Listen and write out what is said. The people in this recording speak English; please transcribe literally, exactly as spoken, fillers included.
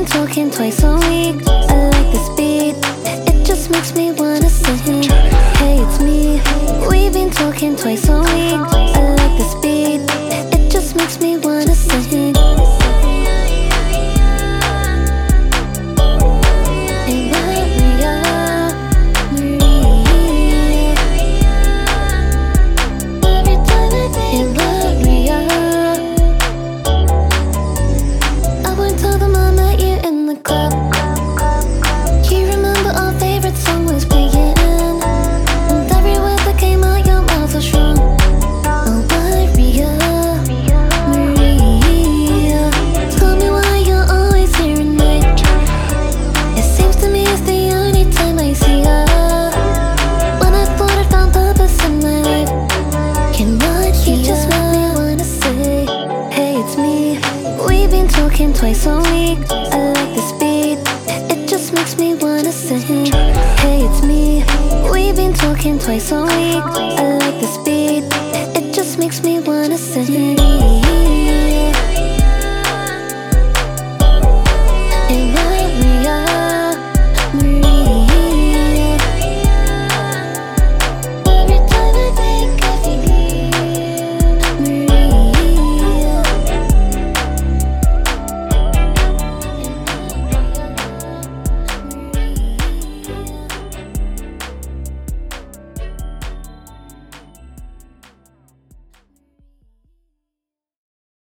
talking twice a week. I like the speed, it just makes me wanna sing. Hey, it's me. We've been talking twice a week. I like the speed, it just makes me wanna sing. Hey, Maria, Maria. Every time I say Maria, I won't tell them I met you in the club. You remember our favorite song was playing, and every word that came out your mouth was wrong. Oh, Maria, Maria, tell me why you're always here at night. It seems to me it's the only time I see her. When I thought I found purpose in my life, cannot you just make me wanna say, hey, it's me. We've been talking twice a week.